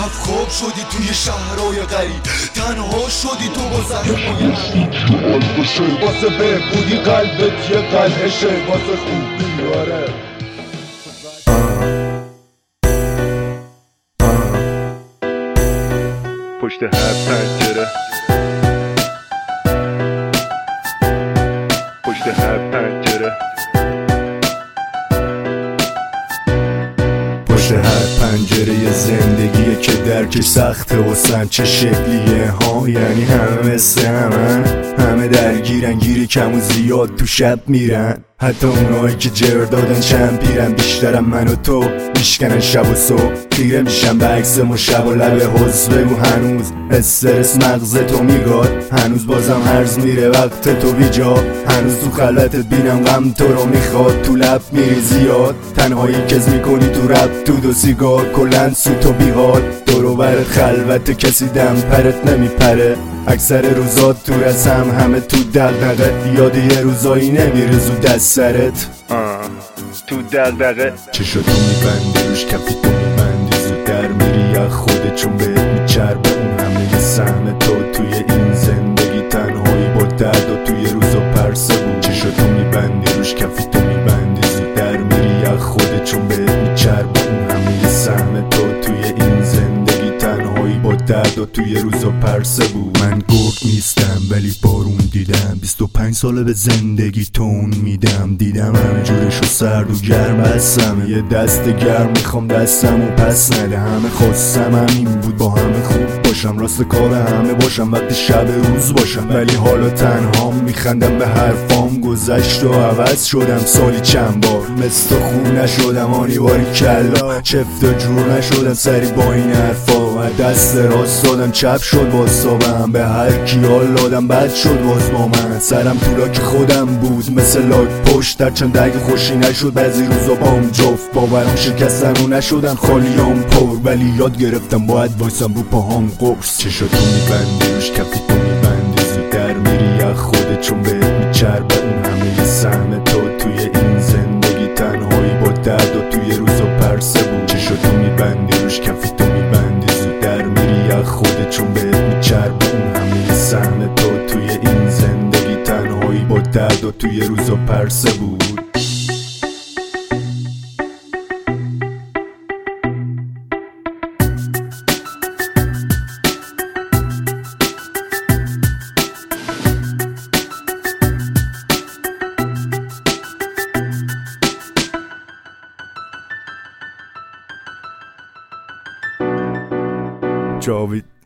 شب خواب شدی توی شهرهای غریب، تنها شدی تو با زهرهای واسه بهبودی قلبت یه قلعشه، واسه خوبی آره. پشت هر پنجره، پشت هر پنجره، پشت هر پنجره زندگیه که درکش سخته واسن چه شکلیه ها، یعنی همه مثل همه درگیرن، گیری کم و زیاد تو شب میرن، حتی اونایی که جر دادن چمپیرن، بیشترم من و تو میشکنن شب و صبح، خیره میشن به عکس ما شب و لب حوض، بگو هنوز استرس مغز تو میگاد، هنوز بازم هرز میره وقت تو بیجا، هنوز تو خلوتت بینم غم تو رو میخواد، تو لب میری زیاد تنهایی کز میکنی تو رب تو دو سیگار، کلن سو تو بیحال دورو برت خلوت کسی دم پرت نمیپره، اکثر روزات تو رسم همه تو دغدغه، یاد یه روزایی نمیره زود دست سرت تو دغدغه، چشاتو میبندی روش کفی تو میبندی، زود در میری از خودت چون بهت میچربه اون همه سهم تو توی این زندگی، تنهایی با درد و توی روزا پرسه بود، چشاتو میبندی روش کفی تو میبندی، زود در میری از خودت چون بهت میچربه اون همه سهم تو توی این زندگی، تنهایی با درد و توی روزا پرسه بود. من گرگ نیستم ولی بارون دیدم، 25 ساله به زندگی تون میدم، دیدم همه جورشو سرد و گرم هستم، یه دست گرم میخوام دستم و پس نده، همه خواستم همین بود با همه خوب باشم، راست کار همه باشم وقتی شب روز باشم، ولی حالا تنها میخندم به حرفام، گذشت و عوض شدم سالی چند بار، مثل خوب نشدم آنی باری کلا، چفت و جور نشدم سری با این حرفا، دست راست دادم چپ شد باستابم، به هر کی حال دادم بد شد باز با من، سرم تو لاک خودم بود مثل لاک پشت، در چند دگ خوشی نشد بعضی روزا بام جفت، باورم شکستن و نشدن خالیام پر، ولی یاد گرفتم باید وایسم رو پاهام قرص، چشاتو میبندی روش کفی تو میبندی، زود در میری از خودت چون بهت میچربه اون همه سهم تو توی این زندگی، تنهایی با درد و توی روزا پرسه بود، چشاتو میبندی روش کفی تو میبندی، زود در میری از خودت چون بهت میچربه اون همه سهم تو توی این زندگی، تنهایی با درد و توی روزا پرسه بود. جاوید